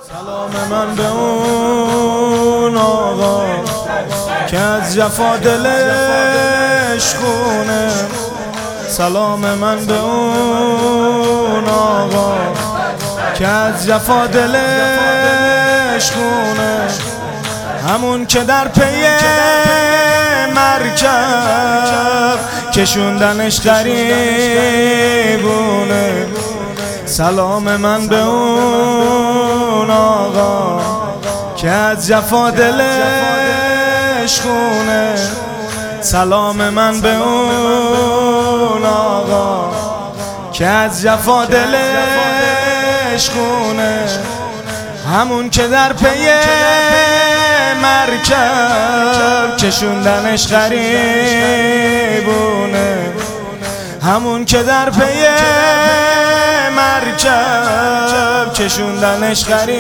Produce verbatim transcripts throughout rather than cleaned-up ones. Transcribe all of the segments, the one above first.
سلام من به اون آقا که از جفا دلش خونه. سلام من به اون آقا که از جفا دلش خونه. همون که در پی مرکب کشوندنش غریبونه. سلام من به اون آقا که از جفا دلش خونه. سلام من به اون آقا که از جفا دلش خونه. همون که در پی مرکب کشوندنش غریبونه. همون که در پی مرکب کشوندنش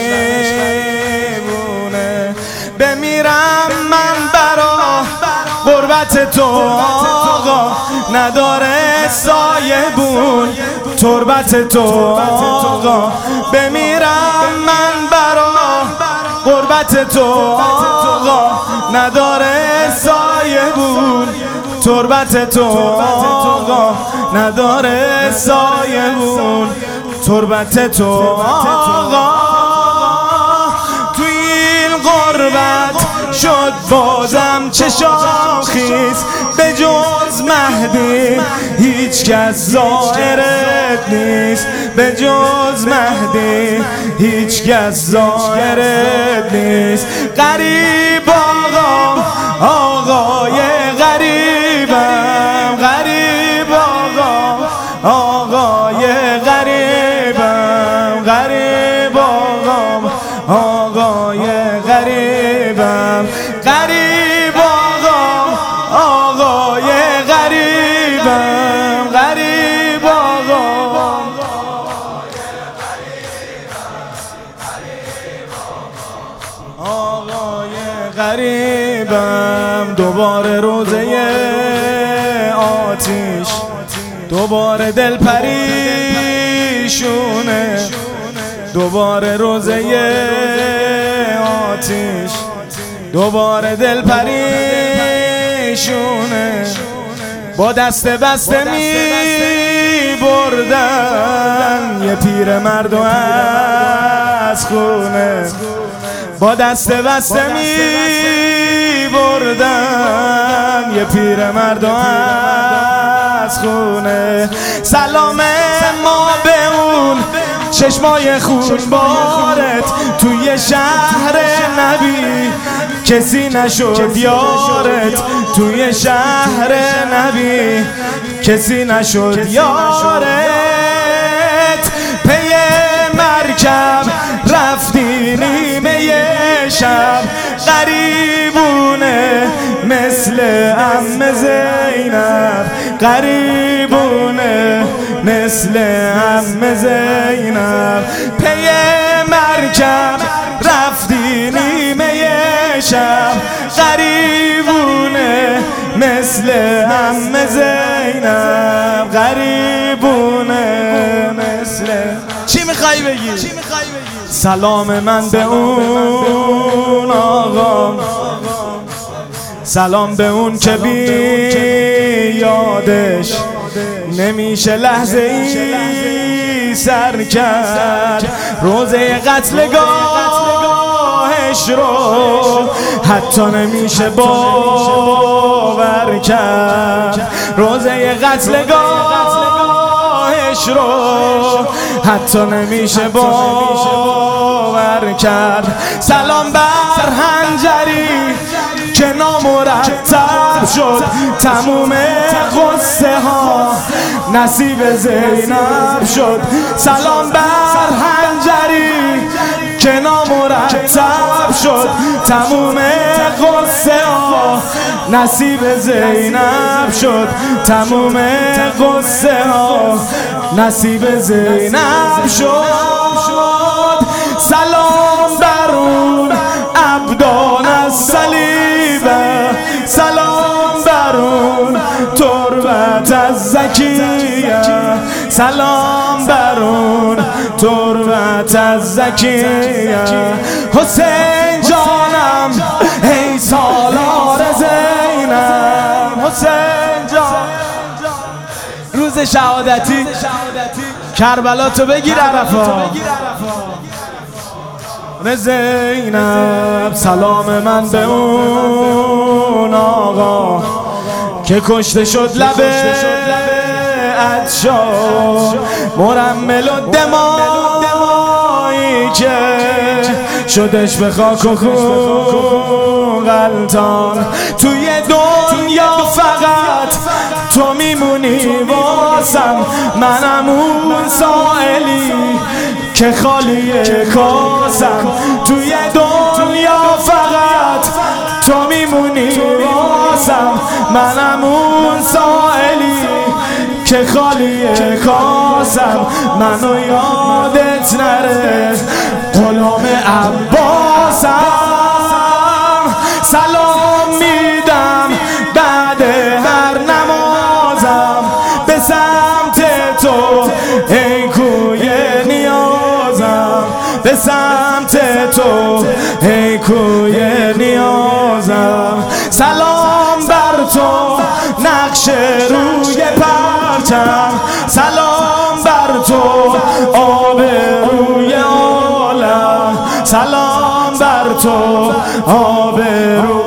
غریبونه. بمیرم من برا غربت تو آقا، نداره سایبون تربت تو آقا. بمیرم من برا غربت تو آقا، نداره سایبون تربت تو آقا، نداره سایبون تربت تو آقا. توی این غربت شد بازم چه شاخیز، به جز مهدی هیچ کس ظاهرت نیست. به جز مهدی هیچ کس ظاهرت نیست. غریب آقا، آقای غریبم، غریب آقا، آقای غریبم، غریب آقا، آقای غریبم، غریب آقا، آقای غریبم، غریب آقا. آقای غریبم. دوباره روزه آتیش، دوباره دل پریشونه. دوباره روزه آتیش، دوباره دل پریشونه. با دست بسته می بردن یه پیر مرد از خونه. با دست بسته می بردن یه پیر مرد از خونه. سلام ما به اون چشمای خون بارت، توی شهر نبی کسی نشد یارت. توی شهر نبی کسی نشد یارت. پی مرکب رفتی نیمه شب، غریبونه مثل عم زینب، غریبونه مثل عم زینب. پی مرکب رفتی نیمه شب، غریبونه مثل عم زینب، غریبونه مثل. چی میخوای بگی؟ سلام من به اون آقا، سلام به اون که بی یادش نمیشه لحظه ای سر کرد. روزه قتلگاهش رو حتی نمیشه باور کرد. روزه قتلگاهش رو حتی نمیشه باور کرد. سلام بر حنجری که نامرتب شد تموم قصه ها، نصیب زینب شد. سلام بر حنجری که نامرتب شد تموم قصه ها، نصیب زینب شد. تموم قصه ها نصیب زینب شد. سلام بر اون عبدان از صلیبه، سلام بر اون تربت از زکیه، سلام بر اون تربت از زکیه حسین جانم ای سالار زینب حسین جان روز شهادتی کربلا تو بگیر عرفات زینب سلام من به اون آقا که کشته شد لبه عطشا مرمل و دمایی که شدش به خاک و خون غلطان توی دنیا فقط تو میمونی واسم منم اون سائلی که خالی کاسم توی دنیا فقط تو میمونی واسم منم اون سائلی که خالی کاسم منو یادت نره غلام عباسم سلام میدم بعد هر نمازم به سمت تو ای کوی نیازم به سمت تو ای کوی نیازم سلام بر تو نقش روی پرچم سلام بر تو آب روی عالم سلام بر تو آب روی